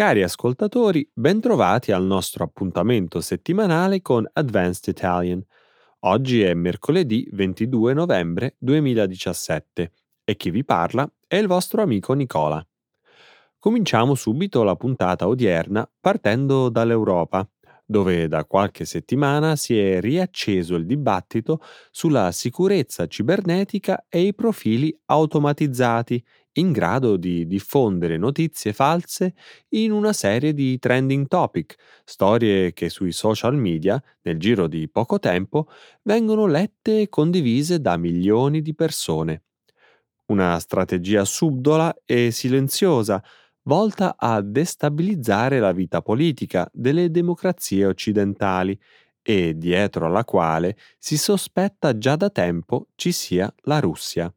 Cari ascoltatori, bentrovati al nostro appuntamento settimanale con Advanced Italian. Oggi è mercoledì 22 novembre 2017 e chi vi parla è il vostro amico Nicola. Cominciamo subito la puntata odierna partendo dall'Europa, dove da qualche settimana si è riacceso il dibattito sulla sicurezza cibernetica e i profili automatizzati in grado di diffondere notizie false in una serie di trending topic, storie che sui social media, nel giro di poco tempo, vengono lette e condivise da milioni di persone. Una strategia subdola e silenziosa, volta a destabilizzare la vita politica delle democrazie occidentali e dietro alla quale si sospetta già da tempo ci sia la Russia.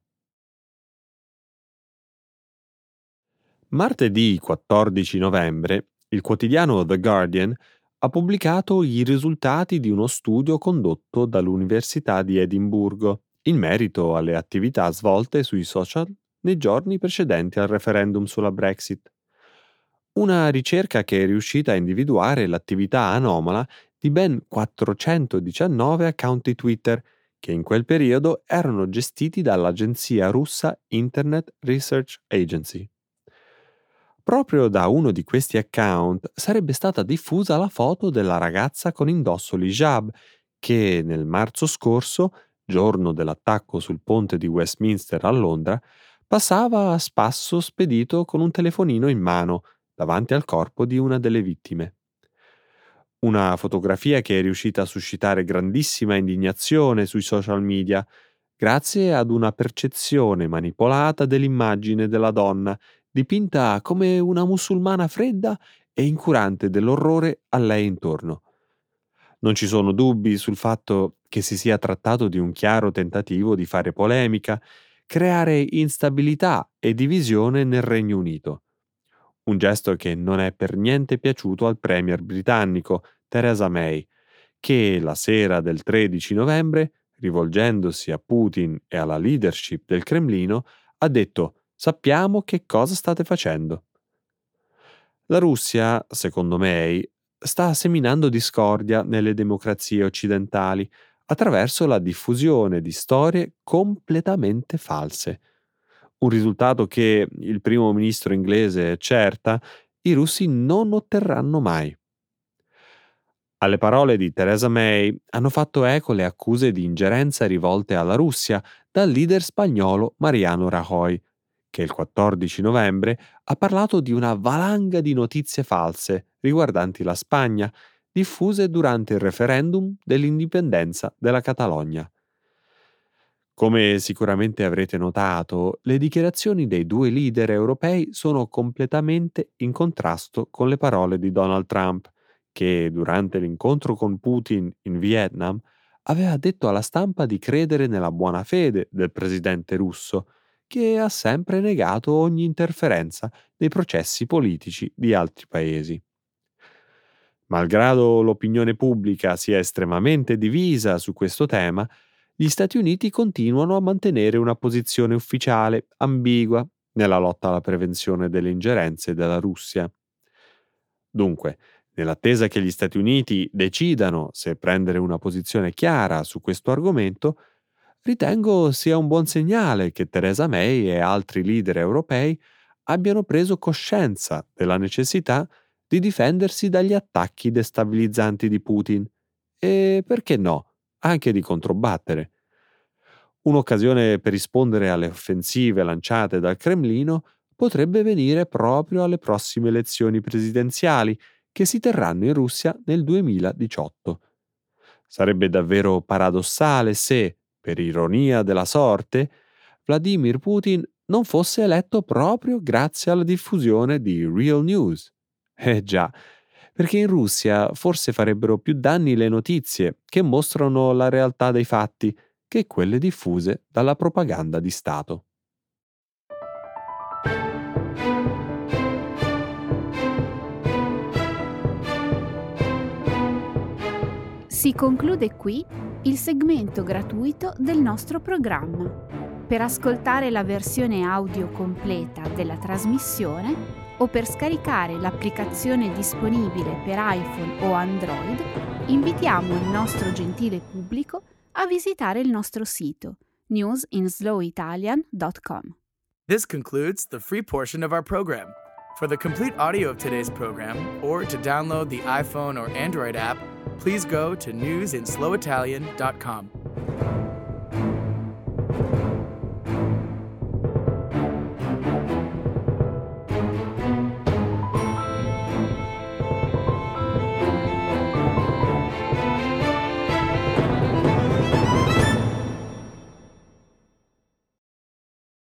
Martedì 14 novembre, il quotidiano The Guardian ha pubblicato i risultati di uno studio condotto dall'Università di Edimburgo in merito alle attività svolte sui social nei giorni precedenti al referendum sulla Brexit. Una ricerca che è riuscita a individuare l'attività anomala di ben 419 account Twitter che in quel periodo erano gestiti dall'agenzia russa Internet Research Agency. Proprio da uno di questi account sarebbe stata diffusa la foto della ragazza con indosso l'hijab che nel marzo scorso, giorno dell'attacco sul ponte di Westminster a Londra, passava a spasso spedito con un telefonino in mano davanti al corpo di una delle vittime. Una fotografia che è riuscita a suscitare grandissima indignazione sui social media, grazie ad una percezione manipolata dell'immagine della donna, dipinta come una musulmana fredda e incurante dell'orrore a lei intorno. Non ci sono dubbi sul fatto che si sia trattato di un chiaro tentativo di fare polemica, creare instabilità e divisione nel Regno Unito. Un gesto che non è per niente piaciuto al premier britannico Theresa May, che la sera del 13 novembre, rivolgendosi a Putin e alla leadership del Cremlino, ha detto: "Sappiamo che cosa state facendo". La Russia, secondo May, sta seminando discordia nelle democrazie occidentali attraverso la diffusione di storie completamente false. Un risultato che il primo ministro inglese certa i russi non otterranno mai. Alle parole di Theresa May hanno fatto eco le accuse di ingerenza rivolte alla Russia dal leader spagnolo Mariano Rajoy, che il 14 novembre ha parlato di una valanga di notizie false riguardanti la Spagna, diffuse durante il referendum dell'indipendenza della Catalogna. Come sicuramente avrete notato, le dichiarazioni dei due leader europei sono completamente in contrasto con le parole di Donald Trump, che durante l'incontro con Putin in Vietnam aveva detto alla stampa di credere nella buona fede del presidente russo, che ha sempre negato ogni interferenza nei processi politici di altri paesi. Malgrado l'opinione pubblica sia estremamente divisa su questo tema, gli Stati Uniti continuano a mantenere una posizione ufficiale ambigua nella lotta alla prevenzione delle ingerenze della Russia. Dunque, nell'attesa che gli Stati Uniti decidano se prendere una posizione chiara su questo argomento, ritengo sia un buon segnale che Theresa May e altri leader europei abbiano preso coscienza della necessità di difendersi dagli attacchi destabilizzanti di Putin e, perché no, anche di controbattere. Un'occasione per rispondere alle offensive lanciate dal Cremlino potrebbe venire proprio alle prossime elezioni presidenziali che si terranno in Russia nel 2018. Sarebbe davvero paradossale se, per ironia della sorte, Vladimir Putin non fosse eletto proprio grazie alla diffusione di Real News. Eh già, perché in Russia forse farebbero più danni le notizie che mostrano la realtà dei fatti che quelle diffuse dalla propaganda di Stato. Si conclude qui il segmento gratuito del nostro programma. Per ascoltare la versione audio completa della trasmissione o per scaricare l'applicazione disponibile per iPhone o Android, invitiamo il nostro gentile pubblico a visitare il nostro sito newsinslowitalian.com. This concludes the free portion of our program. For the complete audio of today's program, or to download the iPhone or Android app, please go to newsinslowitalian.com.